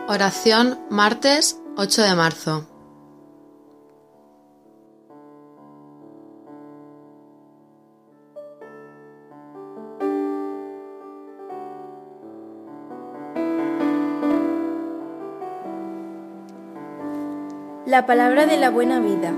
Oración martes 8 de marzo. La palabra de la buena vida.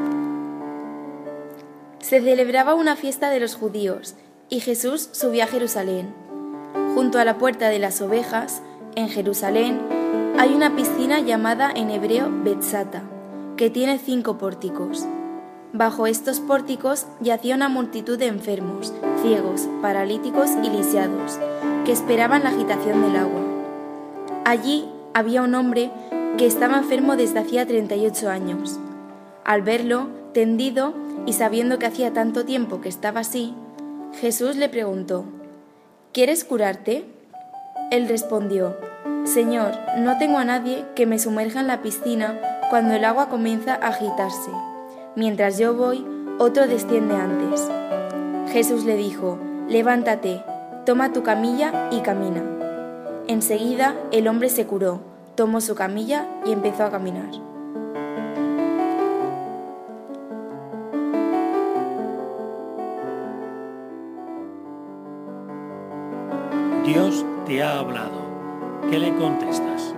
Se celebraba una fiesta de los judíos y Jesús subió a Jerusalén. Junto a la puerta de las ovejas, en Jerusalén, hay una piscina llamada en hebreo Betzata, que tiene 5 pórticos. Bajo estos pórticos yacía una multitud de enfermos, ciegos, paralíticos y lisiados, que esperaban la agitación del agua. Allí había un hombre que estaba enfermo desde hacía 38 años. Al verlo, tendido, y sabiendo que hacía tanto tiempo que estaba así, Jesús le preguntó: ¿Quieres curarte? Él respondió: Señor, no tengo a nadie que me sumerja en la piscina cuando el agua comienza a agitarse. Mientras yo voy, otro desciende antes. Jesús le dijo: Levántate, toma tu camilla y camina. Enseguida el hombre se curó, tomó su camilla y empezó a caminar. Dios te ha hablado. ¿Qué le contestas?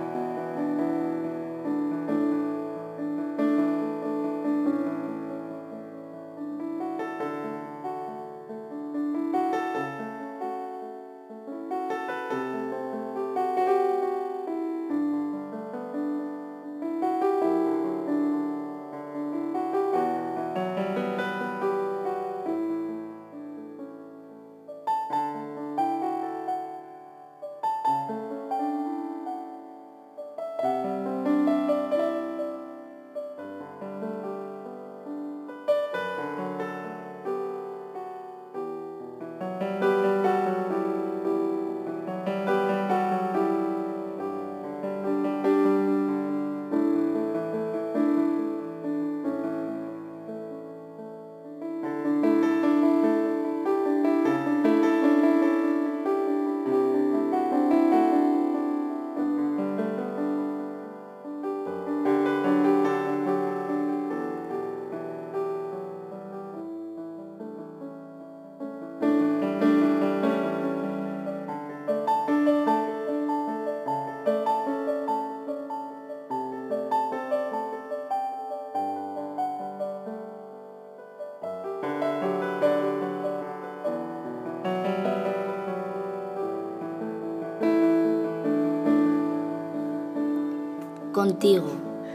Contigo.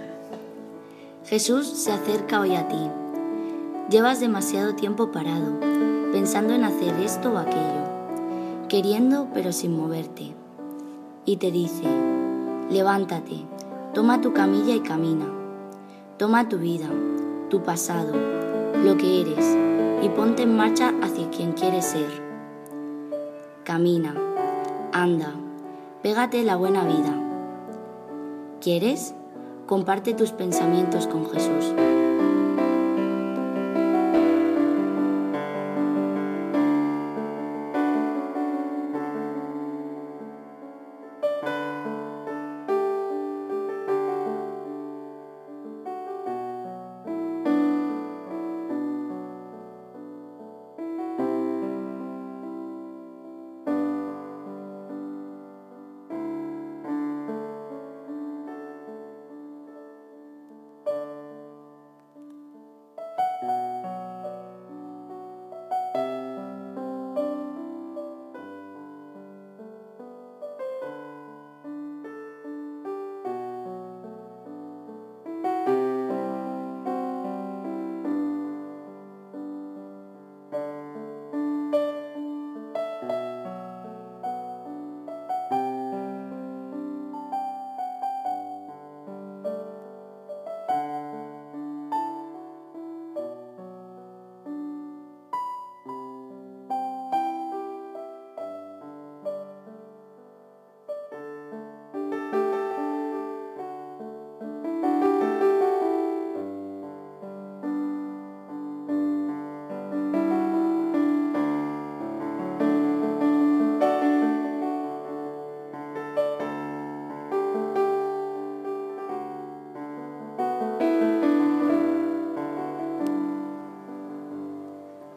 Jesús se acerca hoy a ti. Llevas demasiado tiempo parado, pensando en hacer esto o aquello, queriendo pero sin moverte. Y te dice: levántate, toma tu camilla y camina. Toma tu vida, tu pasado, lo que eres, y ponte en marcha hacia quien quieres ser. Camina, anda, pégate la buena vida. ¿Quieres? Comparte tus pensamientos con Jesús.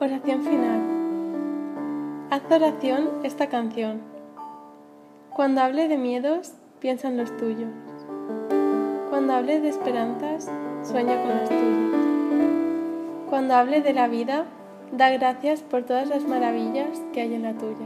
Oración final. Haz oración esta canción. Cuando hable de miedos, piensa en los tuyos. Cuando hable de esperanzas, sueña con las tuyas. Cuando hable de la vida, da gracias por todas las maravillas que hay en la tuya.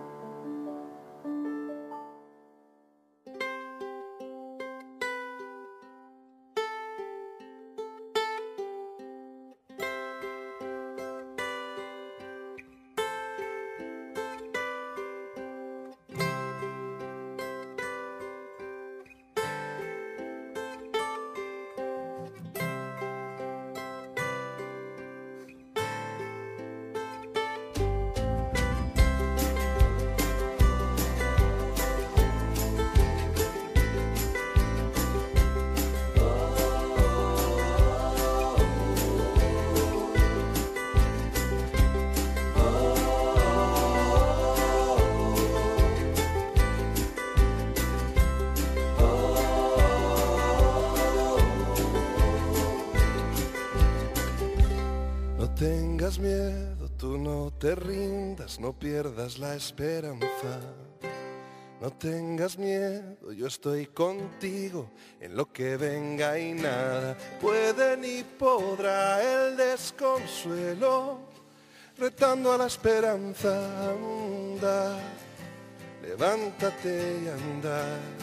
No tengas miedo, tú no te rindas, no pierdas la esperanza. No tengas miedo, yo estoy contigo en lo que venga y nada puede ni podrá el desconsuelo. Retando a la esperanza, anda, levántate y anda.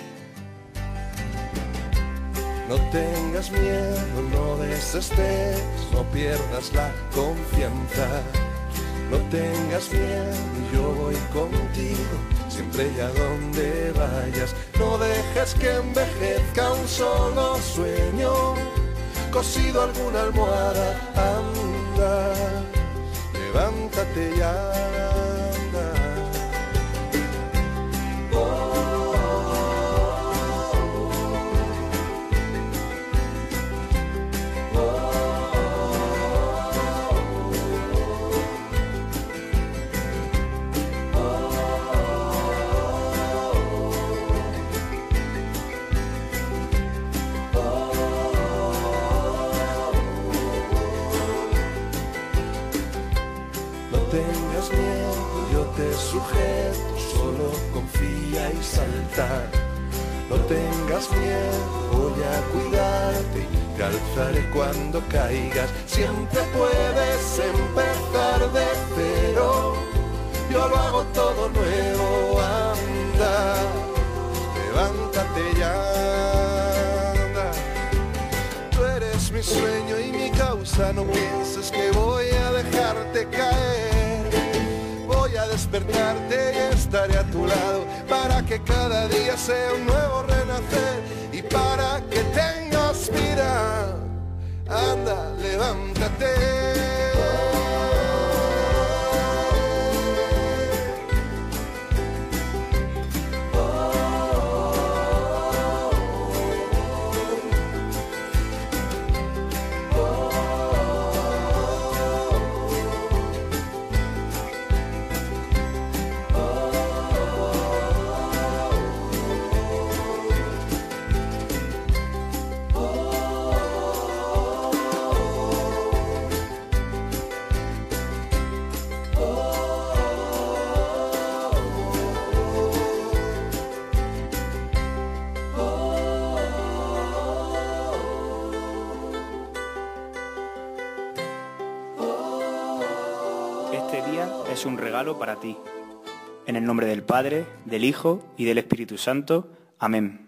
No tengas miedo, no desesperes, no pierdas la confianza. No tengas miedo, yo voy contigo, siempre y a donde vayas. No dejes que envejezca un solo sueño, cosido a alguna almohada, anda, levántate y anda. Tengas miedo, yo te sujeto, solo confía y salta. No tengas miedo, voy a cuidarte y te alzaré cuando caigas. Siempre puedes empezar de cero, yo lo hago todo nuevo, anda, levántate ya, anda. Tú eres mi sueño y mi causa, no pienses que voy a dejarte caer. Voy a despertarte y estaré a tu lado para que cada día sea un nuevo renacer y para que tengas vida. Anda, levántate. Este día es un regalo para ti. En el nombre del Padre, del Hijo y del Espíritu Santo. Amén.